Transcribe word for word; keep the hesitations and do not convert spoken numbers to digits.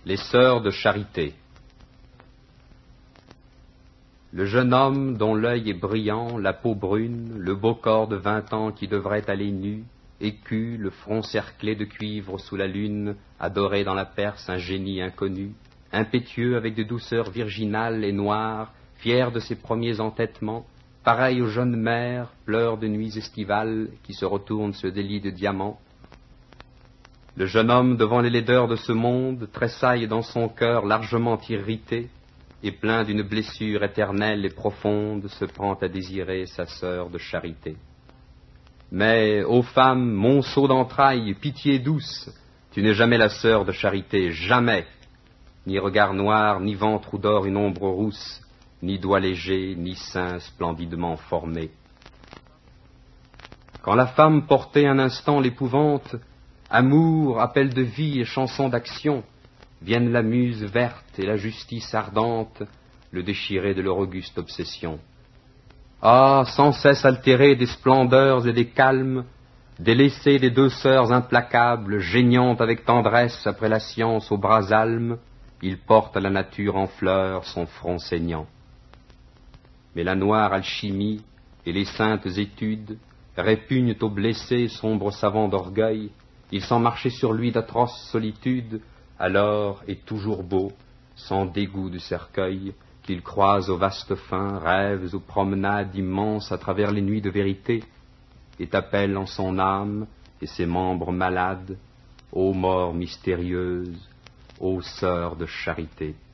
Les sœurs de charité. Le jeune homme dont l'œil est brillant, la peau brune, le beau corps de vingt ans qui devrait aller nu, écu, le front cerclé de cuivre sous la lune, adorait dans la Perse un génie inconnu, impétueux avec des douceurs virginales et noires, fier de ses premiers entêtements, pareil aux jeunes mères, pleurs de nuits estivales qui se retournent sur des lits de diamants. Le jeune homme, devant les laideurs de ce monde, tressaille dans son cœur largement irrité, et plein d'une blessure éternelle et profonde, se prend à désirer sa sœur de charité. Mais, ô femme, monceau d'entrailles, pitié douce, tu n'es jamais la sœur de charité, jamais, ni regard noir, ni ventre où dort une ombre rousse, ni doigts légers, ni seins splendidement formés. Quand la femme portait un instant l'épouvante, amour, appel de vie et chanson d'action, viennent la muse verte et la justice ardente, le déchirer de leur auguste obsession. Ah, sans cesse altérés des splendeurs et des calmes, délaissés des deux sœurs implacables, geignant avec tendresse après la science aux bras almes, ils portent à la nature en fleurs son front saignant. Mais la noire alchimie et les saintes études répugnent au blessé sombre savant d'orgueil, il sent marcher sur lui d'atroces solitudes, alors est toujours beau, sans dégoût du cercueil, qu'il croise aux vastes fins, rêves ou promenades immenses à travers les nuits de vérité, et t'appelle en son âme et ses membres malades, ô mort mystérieuse, ô sœur de charité.